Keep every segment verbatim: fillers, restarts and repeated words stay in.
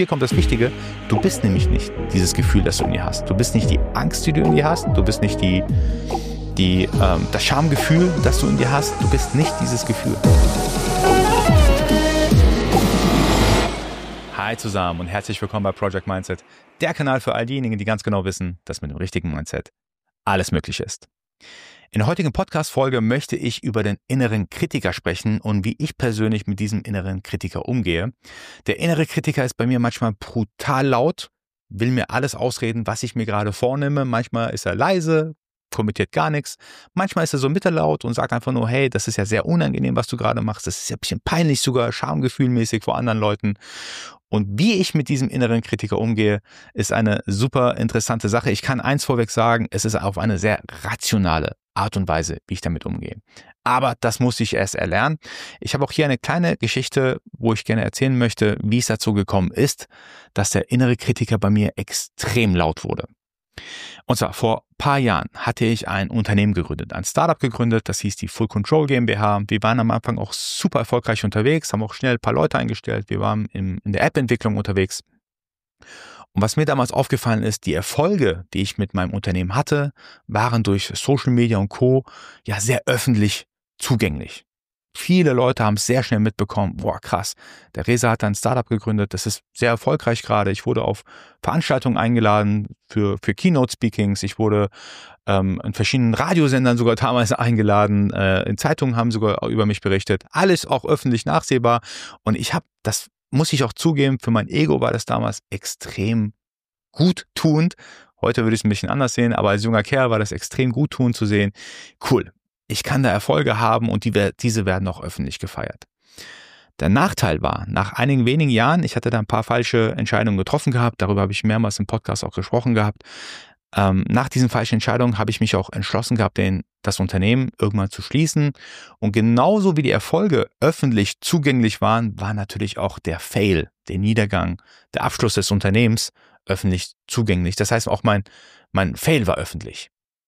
Hier kommt das Wichtige, du bist nämlich nicht dieses Gefühl, das du in dir hast. Du bist nicht die Angst, die du in dir hast. Du bist nicht die, die, ähm, das Schamgefühl, das du in dir hast. Du bist nicht dieses Gefühl. Hi zusammen und herzlich willkommen bei Project Mindset, der Kanal für all diejenigen, die ganz genau wissen, dass mit dem richtigen Mindset alles möglich ist. In der heutigen Podcast-Folge möchte ich über den inneren Kritiker sprechen und wie ich persönlich mit diesem inneren Kritiker umgehe. Der innere Kritiker ist bei mir manchmal brutal laut, will mir alles ausreden, was ich mir gerade vornehme. Manchmal ist er leise, kommentiert gar nichts. Manchmal ist er so mittellaut und sagt einfach nur, hey, das ist ja sehr unangenehm, was du gerade machst. Das ist ja ein bisschen peinlich sogar, schamgefühlmäßig vor anderen Leuten. Und wie ich mit diesem inneren Kritiker umgehe, ist eine super interessante Sache. Ich kann eins vorweg sagen, es ist auf eine sehr rationale Art und Weise, wie ich damit umgehe. Aber das muss ich erst erlernen. Ich habe auch hier eine kleine Geschichte, wo ich gerne erzählen möchte, wie es dazu gekommen ist, dass der innere Kritiker bei mir extrem laut wurde. Und zwar vor ein paar Jahren hatte ich ein Unternehmen gegründet, ein Startup gegründet, das hieß die Full Control GmbH. Wir waren am Anfang auch super erfolgreich unterwegs, haben auch schnell ein paar Leute eingestellt. Wir waren im, in der App-Entwicklung unterwegs. Und was mir damals aufgefallen ist, die Erfolge, die ich mit meinem Unternehmen hatte, waren durch Social Media und Co. ja sehr öffentlich zugänglich. Viele Leute haben es sehr schnell mitbekommen, boah krass, der Reza hat ein Startup gegründet, das ist sehr erfolgreich gerade. Ich wurde auf Veranstaltungen eingeladen für, für Keynote-Speakings, ich wurde ähm, in verschiedenen Radiosendern sogar damals eingeladen, äh, in Zeitungen haben sogar über mich berichtet, alles auch öffentlich nachsehbar und ich habe, das muss ich auch zugeben, für mein Ego war das damals extrem guttunend. Heute würde ich es ein bisschen anders sehen, aber als junger Kerl war das extrem guttunend zu sehen, cool. Ich kann da Erfolge haben und die, diese werden auch öffentlich gefeiert. Der Nachteil war, nach einigen wenigen Jahren, ich hatte da ein paar falsche Entscheidungen getroffen gehabt, darüber habe ich mehrmals im Podcast auch gesprochen gehabt. Ähm, nach diesen falschen Entscheidungen habe ich mich auch entschlossen gehabt, den, das Unternehmen irgendwann zu schließen. Und genauso wie die Erfolge öffentlich zugänglich waren, war natürlich auch der Fail, der Niedergang, der Abschluss des Unternehmens öffentlich zugänglich. Das heißt, auch mein, mein Fail war öffentlich.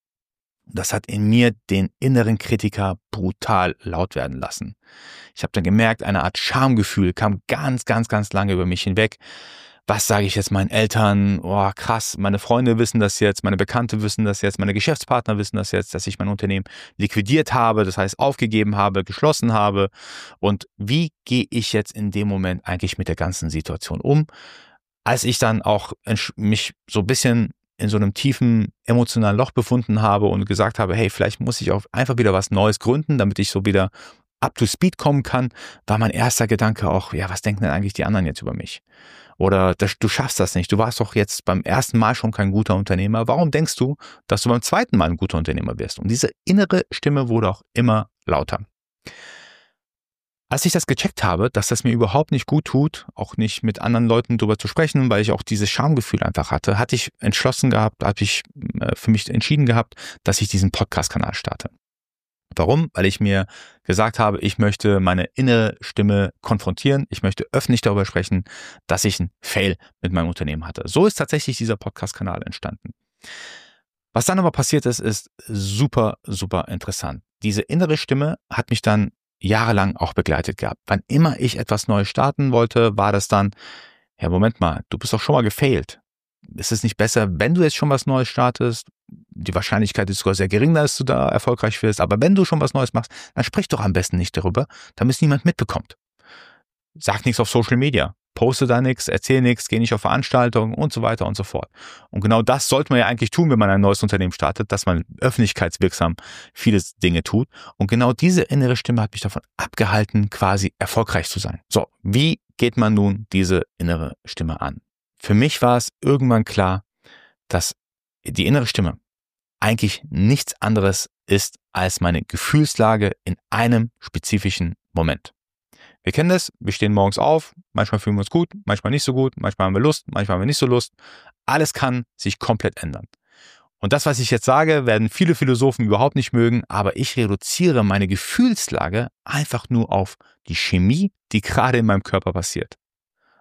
Das hat in mir den inneren Kritiker brutal laut werden lassen. Ich habe dann gemerkt, eine Art Schamgefühl kam ganz, ganz, ganz lange über mich hinweg. Was sage ich jetzt meinen Eltern? Oh, krass, meine Freunde wissen das jetzt, meine Bekannte wissen das jetzt, meine Geschäftspartner wissen das jetzt, dass ich mein Unternehmen liquidiert habe, das heißt aufgegeben habe, geschlossen habe. Und wie gehe ich jetzt in dem Moment eigentlich mit der ganzen Situation um? Als ich dann auch mich so ein bisschen in so einem tiefen emotionalen Loch befunden habe und gesagt habe, hey, vielleicht muss ich auch einfach wieder was Neues gründen, damit ich so wieder up to speed kommen kann, war mein erster Gedanke auch, ja, was denken denn eigentlich die anderen jetzt über mich? Oder das, du schaffst das nicht, du warst doch jetzt beim ersten Mal schon kein guter Unternehmer, warum denkst du, dass du beim zweiten Mal ein guter Unternehmer wirst? Und diese innere Stimme wurde auch immer lauter. Als ich das gecheckt habe, dass das mir überhaupt nicht gut tut, auch nicht mit anderen Leuten darüber zu sprechen, weil ich auch dieses Schamgefühl einfach hatte, hatte ich entschlossen gehabt, habe ich für mich entschieden gehabt, dass ich diesen Podcast-Kanal starte. Warum? Weil ich mir gesagt habe, ich möchte meine innere Stimme konfrontieren, ich möchte öffentlich darüber sprechen, dass ich einen Fail mit meinem Unternehmen hatte. So ist tatsächlich dieser Podcast-Kanal entstanden. Was dann aber passiert ist, ist super, super interessant. Diese innere Stimme hat mich dann jahrelang auch begleitet gehabt. Wann immer ich etwas Neues starten wollte, war das dann, ja Moment mal, du bist doch schon mal gefailt. Ist es nicht besser, wenn du jetzt schon was Neues startest? Die Wahrscheinlichkeit ist sogar sehr gering, dass du da erfolgreich wirst. Aber wenn du schon was Neues machst, dann sprich doch am besten nicht darüber, damit es niemand mitbekommt. Sag nichts auf Social Media. Poste da nichts, erzähl nichts, geh nicht auf Veranstaltungen und so weiter und so fort. Und genau das sollte man ja eigentlich tun, wenn man ein neues Unternehmen startet, dass man öffentlichkeitswirksam viele Dinge tut. Und genau diese innere Stimme hat mich davon abgehalten, quasi erfolgreich zu sein. So, wie geht man nun diese innere Stimme an? Für mich war es irgendwann klar, dass die innere Stimme eigentlich nichts anderes ist als meine Gefühlslage in einem spezifischen Moment. Wir kennen das, wir stehen morgens auf, manchmal fühlen wir uns gut, manchmal nicht so gut, manchmal haben wir Lust, manchmal haben wir nicht so Lust. Alles kann sich komplett ändern. Und das, was ich jetzt sage, werden viele Philosophen überhaupt nicht mögen, aber ich reduziere meine Gefühlslage einfach nur auf die Chemie, die gerade in meinem Körper passiert.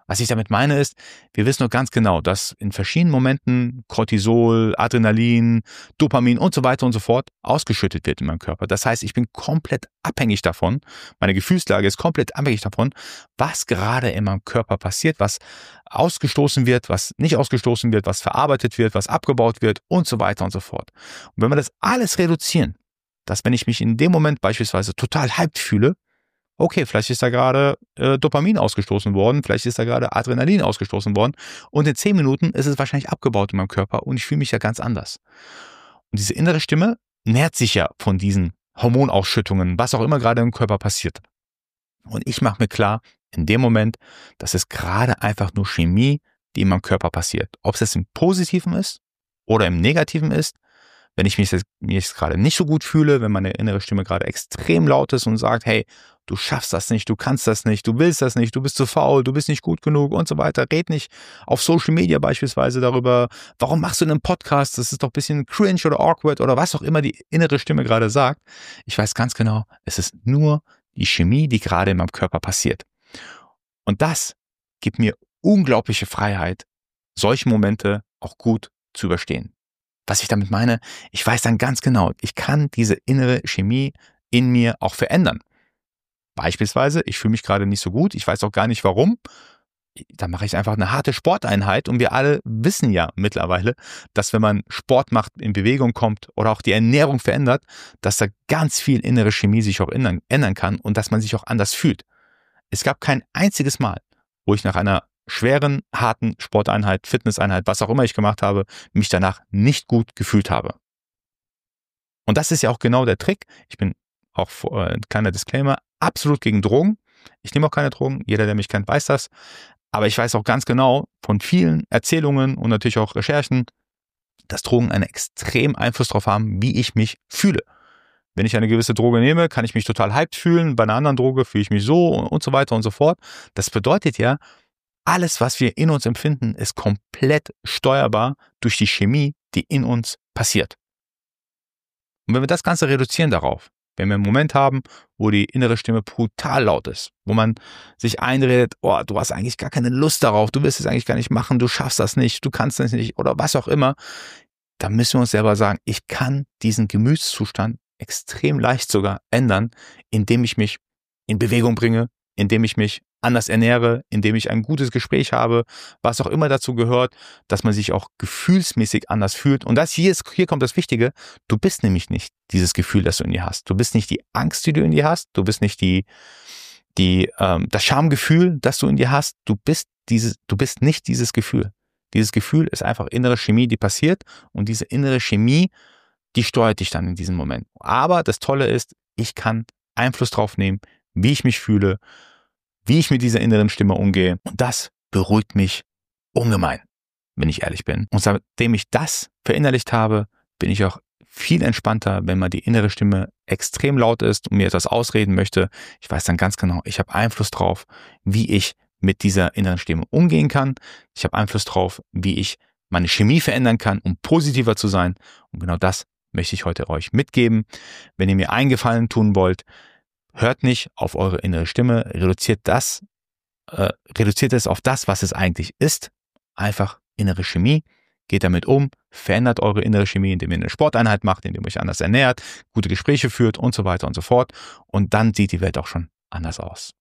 Was ich damit meine ist, wir wissen nur ganz genau, dass in verschiedenen Momenten Cortisol, Adrenalin, Dopamin und so weiter und so fort ausgeschüttet wird in meinem Körper. Das heißt, ich bin komplett abhängig davon, meine Gefühlslage ist komplett abhängig davon, was gerade in meinem Körper passiert, was ausgestoßen wird, was nicht ausgestoßen wird, was verarbeitet wird, was abgebaut wird und so weiter und so fort. Und wenn wir das alles reduzieren, dass wenn ich mich in dem Moment beispielsweise total hyped fühle, okay, vielleicht ist da gerade äh, Dopamin ausgestoßen worden, vielleicht ist da gerade Adrenalin ausgestoßen worden und in zehn Minuten ist es wahrscheinlich abgebaut in meinem Körper und ich fühle mich ja ganz anders. Und diese innere Stimme nährt sich ja von diesen Hormonausschüttungen, was auch immer gerade im Körper passiert. Und ich mache mir klar, in dem Moment, dass es gerade einfach nur Chemie, die in meinem Körper passiert. Ob es jetzt im Positiven ist oder im Negativen ist, wenn ich mich jetzt, mich jetzt gerade nicht so gut fühle, wenn meine innere Stimme gerade extrem laut ist und sagt, hey, du schaffst das nicht, du kannst das nicht, du willst das nicht, du bist zu faul, du bist nicht gut genug und so weiter. Red nicht auf Social Media beispielsweise darüber, warum machst du einen Podcast, das ist doch ein bisschen cringe oder awkward oder was auch immer die innere Stimme gerade sagt. Ich weiß ganz genau, es ist nur die Chemie, die gerade in meinem Körper passiert. Und das gibt mir unglaubliche Freiheit, solche Momente auch gut zu überstehen. Was ich damit meine, ich weiß dann ganz genau, ich kann diese innere Chemie in mir auch verändern. Beispielsweise, ich fühle mich gerade nicht so gut, ich weiß auch gar nicht warum. Da mache ich einfach eine harte Sporteinheit und wir alle wissen ja mittlerweile, dass wenn man Sport macht, in Bewegung kommt oder auch die Ernährung verändert, dass da ganz viel innere Chemie sich auch ändern, ändern kann und dass man sich auch anders fühlt. Es gab kein einziges Mal, wo ich nach einer schweren, harten Sporteinheit, Fitnesseinheit, was auch immer ich gemacht habe, mich danach nicht gut gefühlt habe. Und das ist ja auch genau der Trick. Ich bin auch, äh, kleiner Disclaimer, absolut gegen Drogen. Ich nehme auch keine Drogen. Jeder, der mich kennt, weiß das. Aber ich weiß auch ganz genau von vielen Erzählungen und natürlich auch Recherchen, dass Drogen einen extremen Einfluss darauf haben, wie ich mich fühle. Wenn ich eine gewisse Droge nehme, kann ich mich total hyped fühlen. Bei einer anderen Droge fühle ich mich so und, und so weiter und so fort. Das bedeutet ja, alles, was wir in uns empfinden, ist komplett steuerbar durch die Chemie, die in uns passiert. Und wenn wir das Ganze reduzieren darauf, wenn wir einen Moment haben, wo die innere Stimme brutal laut ist, wo man sich einredet, oh, du hast eigentlich gar keine Lust darauf, du willst es eigentlich gar nicht machen, du schaffst das nicht, du kannst das nicht oder was auch immer, dann müssen wir uns selber sagen, ich kann diesen Gemütszustand extrem leicht sogar ändern, indem ich mich in Bewegung bringe, indem ich mich anders ernähre, indem ich ein gutes Gespräch habe, was auch immer dazu gehört, dass man sich auch gefühlsmäßig anders fühlt. Und das hier ist, hier kommt das Wichtige, du bist nämlich nicht dieses Gefühl, das du in dir hast. Du bist nicht die Angst, die du in dir hast. Du bist nicht die, die, ähm, das Schamgefühl, das du in dir hast. Du bist dieses, du bist nicht dieses Gefühl. Dieses Gefühl ist einfach innere Chemie, die passiert und diese innere Chemie, die steuert dich dann in diesem Moment. Aber das Tolle ist, ich kann Einfluss drauf nehmen, wie ich mich fühle, wie ich mit dieser inneren Stimme umgehe. Und das beruhigt mich ungemein, wenn ich ehrlich bin. Und seitdem ich das verinnerlicht habe, bin ich auch viel entspannter, wenn mal die innere Stimme extrem laut ist und mir etwas ausreden möchte. Ich weiß dann ganz genau, ich habe Einfluss drauf, wie ich mit dieser inneren Stimme umgehen kann. Ich habe Einfluss drauf, wie ich meine Chemie verändern kann, um positiver zu sein. Und genau das möchte ich heute euch mitgeben. Wenn ihr mir einen Gefallen tun wollt, hört nicht auf eure innere Stimme, reduziert das, äh, reduziert es auf das, was es eigentlich ist. Einfach innere Chemie, geht damit um, verändert eure innere Chemie, indem ihr eine Sporteinheit macht, indem ihr euch anders ernährt, gute Gespräche führt und so weiter und so fort. Und dann sieht die Welt auch schon anders aus.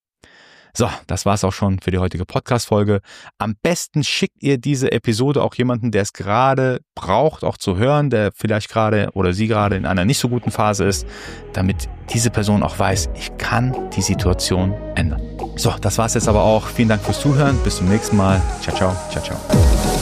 So, das war's auch schon für die heutige Podcast-Folge. Am besten schickt ihr diese Episode auch jemanden, der es gerade braucht, auch zu hören, der vielleicht gerade oder sie gerade in einer nicht so guten Phase ist, damit diese Person auch weiß, ich kann die Situation ändern. So, das war's jetzt aber auch. Vielen Dank fürs Zuhören. Bis zum nächsten Mal. Ciao, ciao, ciao, ciao.